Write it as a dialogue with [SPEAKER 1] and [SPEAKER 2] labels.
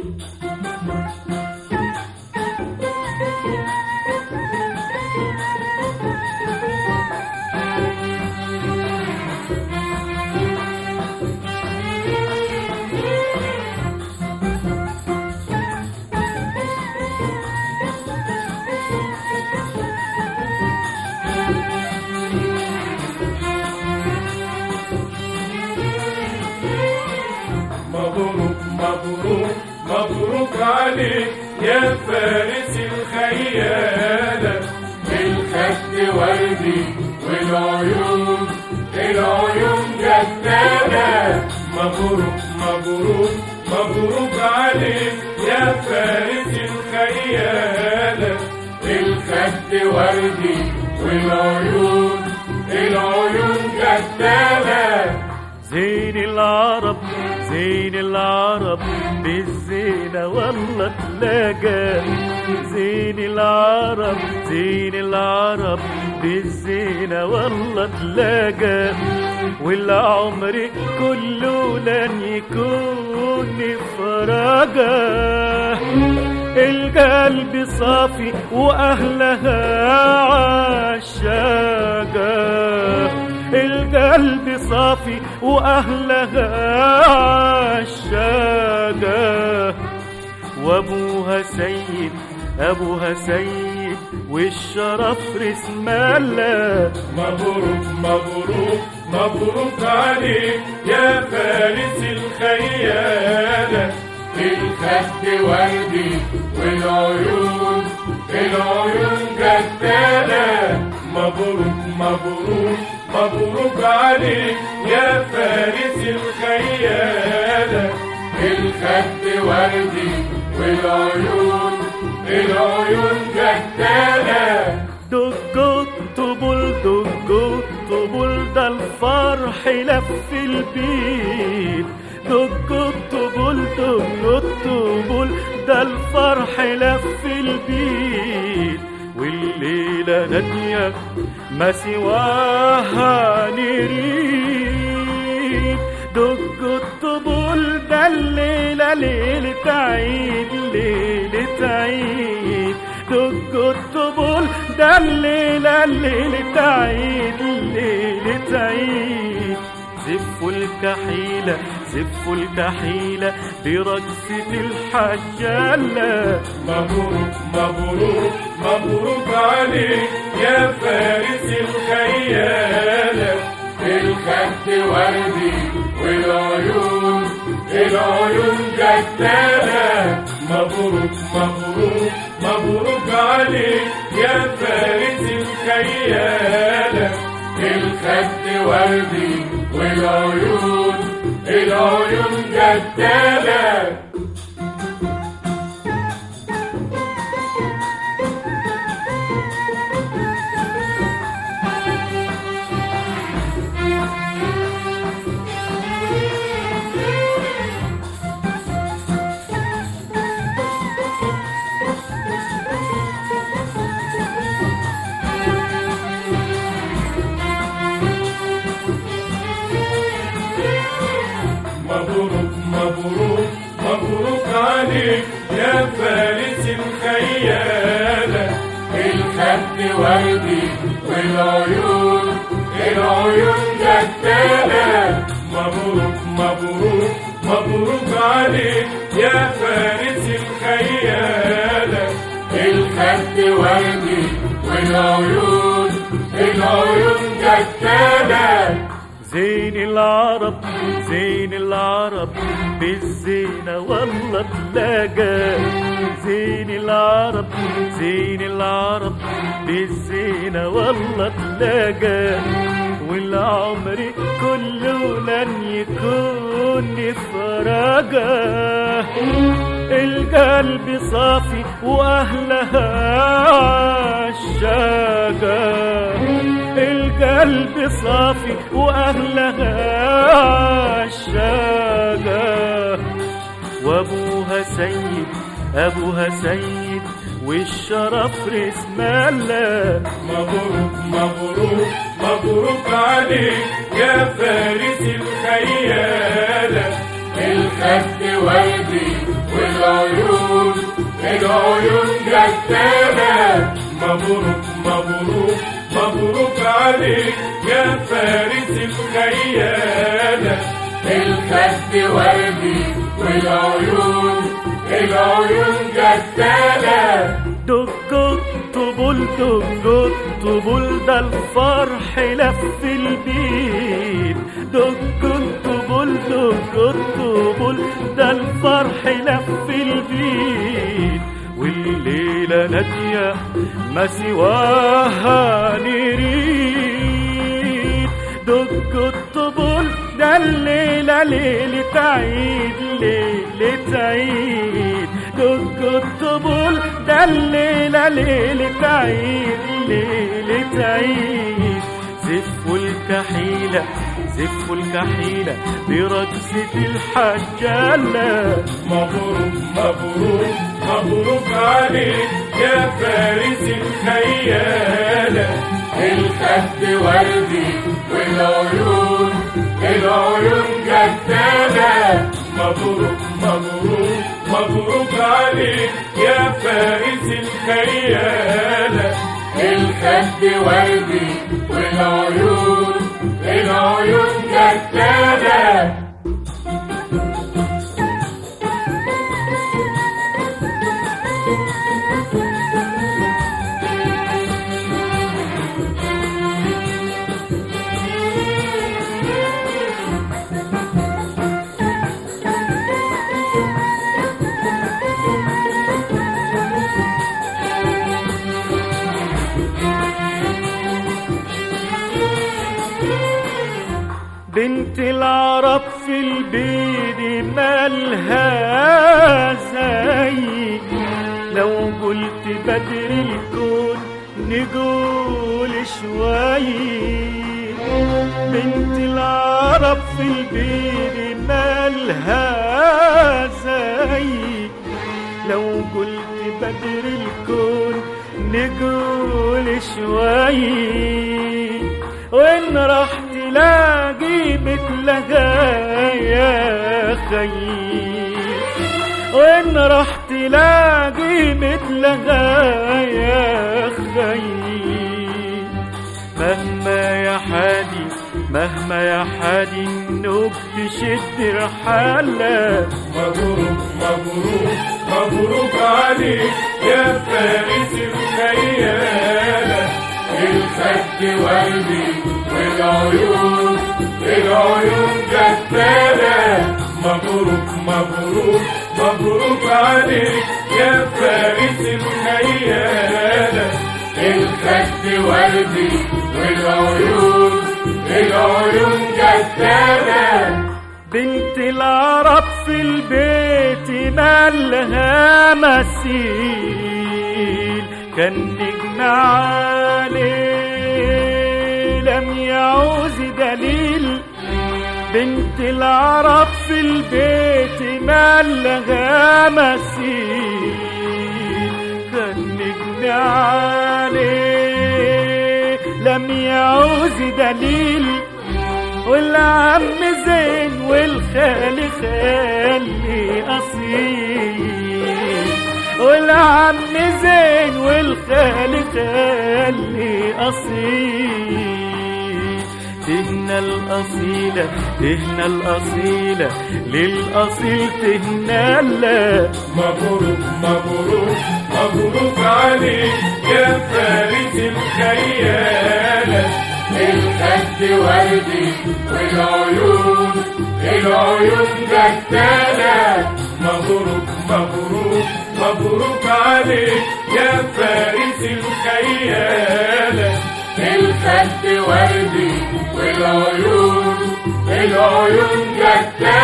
[SPEAKER 1] مبروك مبروك مبروك عليك يا فارس الخيالة، الخد وردي والعيون جدالة. مبروك مبروك مبروك عليك يا فارس الخيالة، الخد وردي والعيون جدالة.
[SPEAKER 2] زين العرب زين العرب بالزينة والله تلاقى، زين العرب زين العرب بالزينة والله تلاقى، والعمر كله لن يكون فراقة. القلب صافي وأهلها عشاقة، القلب صافي وأهلها عشاقة، وأبوها سيد أبوها سيد والشرف رسم الله.
[SPEAKER 1] مبروك مبروك مبروك عليك يا فارس الخيالة، الخد وردي والعيون جدالة. مبروك مبروك مبروك عليك يا فارس الخيالة، الخد وردي والعيون جدالة.
[SPEAKER 2] دق الطبول ده الفرح لف البيت، دق الطبول ده الفرح لف البيت، والليلة نادية ما سواها نريد. دق الطبول ده الليلة ليلة عيد ليلة عيد، دق الطبول ده الليلة ليلة عيد ليلة عيد. زفوا الكحيلة برقصة الحجالة.
[SPEAKER 1] مبروك مبروك مبروك عليك يا فارس الخيالة، الخد وردي والعيون جدالة. مبروك مبروك مبروك عليك يا فارس الخيالة، الخد وردي والعيون جدالة. مبروك مبروك مبروك عليك يا فارس الخيالة، الخد وردي والعيون جدالة. مبروك مبروك مبروك عليك يا فارس الخيالة، الخد وردي والعيون جدالة.
[SPEAKER 2] زين العرب بالزينة والله تلاقى، زين العرب بالزينة والله تلاقى، والعمر كله لن يكون فراقة. القلب صافي وأهلها عشاقة، القلب صافي وأهلها عشاقة، وأبوها سيد والشرف رسم الله.
[SPEAKER 1] مبروك مبروك مبروك عليك يا فارس الخيالة، الخد وردي والعيون العيون جدالة. مبروك مبروك مبروك عليك يا فارس الخيالة.
[SPEAKER 3] الخد وردي والعيون العيون جدالة.
[SPEAKER 2] دق الطبول دق الطبول ده الفرح لف البيت. دق الطبول دق الطبول ده الفرح لف البيت. والليلة نادية ما سواها نريد. دق الطبول ده الليلة ليلة عيد ليلة عيد. دق الطبول ده الليلة ليلة عيد ليلة عيد. زفوا الكحيلة زفوا الكحيلة برقصة الحجالة.
[SPEAKER 1] مبروك مبروك مبروك عليك يا فارس الخيالة.
[SPEAKER 3] الخد وردي والعيون العيون جدالة.
[SPEAKER 1] مبروك مبروك مبروك عليك يا فارس الخيالة.
[SPEAKER 3] الخد وردي والعيون العيون جدالة.
[SPEAKER 2] بنت العرب في البيت مالها زي. لو قلت بدر الكون نقول شوي. بنت العرب في البيت مالها زي. لو قلت بدر الكون نقول شوي. وإن راح تلاقي مثلها يا خي. وإن راح تلاقي مثلها يا خي. مهما يا حادي مهما يا حادي النوب تشد رحالة.
[SPEAKER 1] مبروك مبروك مبروك عليك يا فارس الخيالة.
[SPEAKER 3] الخد وردي والعيون العيون جدالة.
[SPEAKER 1] مبروك مبروك مبروك عليك يا فارس الخيالة.
[SPEAKER 3] الخد وردي والعيون العيون جدالة.
[SPEAKER 2] بنت العرب في البيت مالها مثيل. كان نجم عليه لم يعوز دليل. بنت العرب في البيت مالها مثيل. كان نجم عليه لم يعوز دليل. والعم زين والخالي خالي أصيل. والعم زين والخالي خالي أصيل. تهنى الأصيلة تهنى الأصيلة للأصيل تهنى لا.
[SPEAKER 1] مبروك مبروك مبروك عليك يا فارس الخيالة.
[SPEAKER 3] الخد وردي والعيون العيون جدالة.
[SPEAKER 1] مبروك مبروك مبروك عليك يا فارس الخيالة.
[SPEAKER 3] الخد وردي والعيون العيون جدالة.